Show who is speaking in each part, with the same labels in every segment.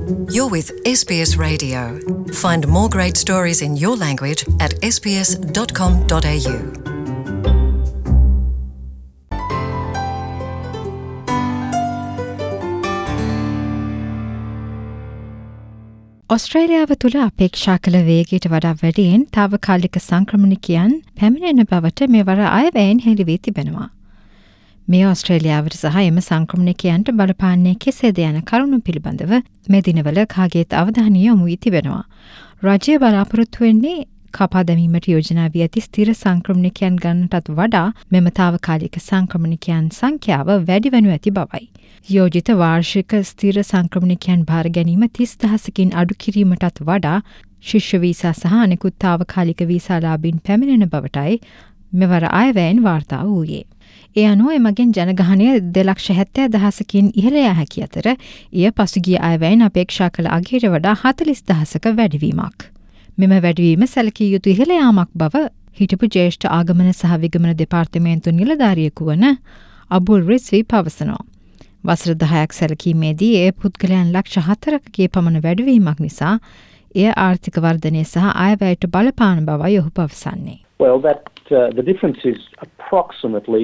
Speaker 1: You're with SBS Radio. Find more great stories in your language at sbs.com.au.
Speaker 2: ඔස්ට්‍රේලියාව තුළ අපේක්ෂා කළ වේගයට වඩා වැඩියෙන් තාවකාලික සංක්‍රමණිකයන් පැමිණෙන බවට මෙවර අයවැයෙන් හෙළිවී තිබෙනවා. මේ ඔස්ට්‍රේලියාවට සහ එම සංක්‍රමණිකයන්ට බලපාන්නේ කෙසේද යන කරුණු පිළිබඳව මේ දිනවල කාගේත් අවධානය යොමු වී තිබෙනවා. රජය බලාපොරොත්තු වෙන්නේ කපා දැමීමට යෝජනා වී ඇති ස්ථිර සංක්‍රමණිකයන් ගණනටත් වඩා මෙම තාවකාලික සංක්‍රමණිකයන් සංඛ්‍යාව වැඩි වනු ඇති බවයි. යෝජිත වාර්ෂික ස්ථිර සංක්‍රමණිකයන් භාර ගැනීම 30,000කින් අඩු කිරීමටත් වඩා ශිෂ්‍ය වීසා සහ අනෙකුත් තාවකාලික වීසාලාභීන් පැමිණෙන බවටයි මෙවර අයවැයෙන් වාර්තා වූයේ. ඒ අනුව එමගින් ජනගහනය 2,70,000කින් ඉහළ යා හැකි අතර එය පසුගිය අයවැයෙන් අපේක්ෂා කළ අගයට වඩා 40,000ක වැඩිවීමක්. මෙම වැඩිවීම සැලකිය යුතු ඉහළ යාමක් බව හිටපු ජ්‍යෙෂ්ඨ ආගමන සහ විගමන දෙපාර්තමේන්තු නිලධාරියෙකු වන අබුල් රිස්වි පවසනවා. වසර 10ක් සැලකීමේදී ඒ පුද්ගලයන් ලක්ෂ 4කගේ පමණ වැඩිවීමක් නිසා එය ආර්ථික වර්ධනය සහ අයවැයට බලපාන බවයි ඔහු පවසන්නේ.
Speaker 3: Well, the difference is approximately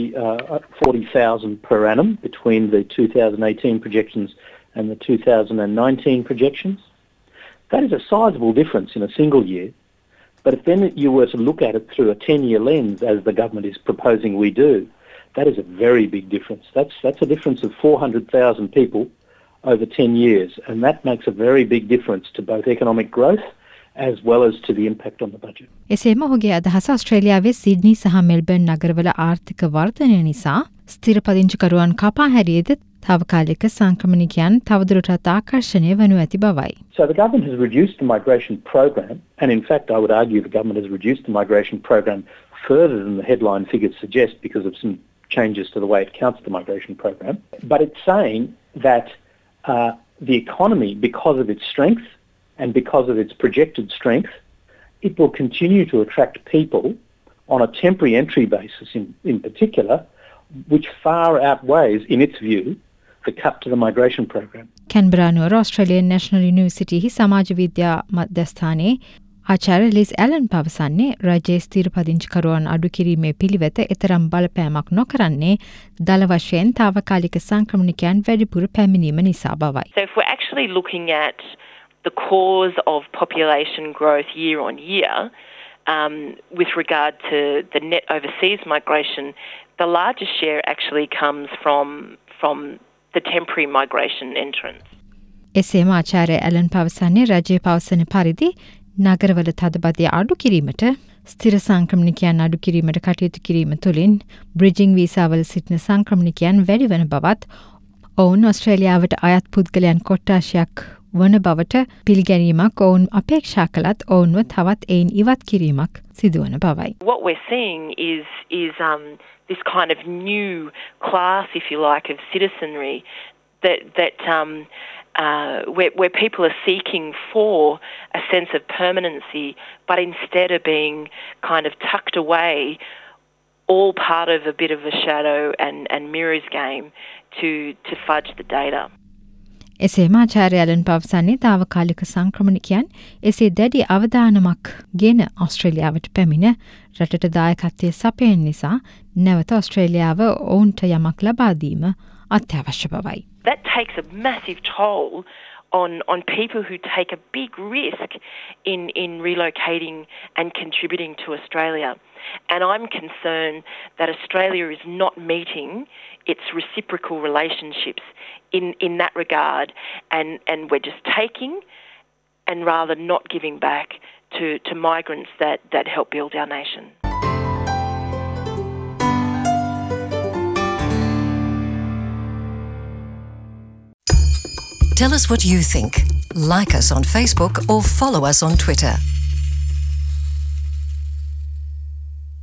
Speaker 3: 40,000 per annum between the 2018 projections and the 2019 projections. That is a sizable difference in a single year. But if then you were to look at it through a 10-year lens, as the government is proposing we do, that is a very big difference. That's a difference of 400,000 people over 10 years, and that makes a very big difference to both economic growth as well as to the impact on the budget.
Speaker 2: එසේම ඔහුගේ අදහස ඔස්ට්‍රේලියාවේ Sydney සහ Melbourne නගරවල ආර්ථික වර්ධනය නිසා ස්ථිර පදිංචිකරුවන් කපා හැරියද තාවකාලික සංක්‍රමණිකයන් තවදුරටත් ආකර්ෂණය වනු ඇති බවයි.
Speaker 3: So the government has reduced the migration program, and in fact I would argue the government has reduced the migration program further than the headline figures suggest because of some changes to the way it counts the migration program. But it's saying that the economy, because of its strength and because of its projected strength, it will continue to attract people on a temporary entry basis in particular, which far outweighs, in its view, the cut to the migration program.
Speaker 2: Canberra නුවර Australian National University සමාජ විද්‍යා මධ්‍යස්ථානයේ ආචාර්ය ලිස් Allan පවසන්නේ රජයේ ස්ථිර පදිංචිකරුවන් අඩු කිරීමේ පිළිවෙත එතරම් බලපෑමක් නොකරන්නේ දල වශයෙන් තාවකාලික සංක්‍රමණිකයන් වැඩිපුර පැමිණීම නිසා බවයි.
Speaker 4: So if we're actually looking at the cause of population growth year on year, with regard to the net overseas migration, the largest share actually comes from the temporary migration entrance.
Speaker 2: එසේම ආචාර්ය Allan පවසන්නේ රජයේ පවසන පරිදි නගරවල තදබදය අඩු කිරීමට ස්ථිර සංක්‍රමණිකයන් අඩු කිරීමට කටයුතු කිරීම තුළින් බ්‍රිජිං වීසාවල සිටින සංක්‍රමණිකයන් වැඩි වන බවත් ඔවුන් ඔස්ට්‍රේලියාවට අයත් පුද්ගලයන් කොට්ටාශයක් වන බවට පිළිගැනීමක් ඔවුන් අපේක්ෂා කළත් ඔවුන්ව තවත් එයින් ඉවත් කිරීමක් සිදුවන බවයි.
Speaker 4: What we're seeing is this kind of new class, if you like, of citizenry where people are seeking for a sense of permanency, but instead of being kind of tucked away, all part of a bit of a shadow and mirrors game to fudge the data.
Speaker 2: එසේම ආචාර්ය Allan පවසන්නේ තාවකාලික සංක්‍රමණිකයන් එසේ දැඩි අවධානමක් ගෙන ඔස්ට්‍රේලියාවට පැමිණ රටට දායකත්වය සපයන නිසා නැවත ඔස්ට්‍රේලියාව ඔවුන්ට යමක් ලබා දීම අත්‍යවශ්‍ය බවයි.
Speaker 4: That takes a massive toll on people who take a big risk in relocating and contributing to Australia. And I'm concerned that Australia is not meeting its reciprocal relationships in that regard, and we're just taking and rather not giving back to migrants that help build our nation.
Speaker 1: Tell us what you think. Like us on Facebook or follow us on Twitter.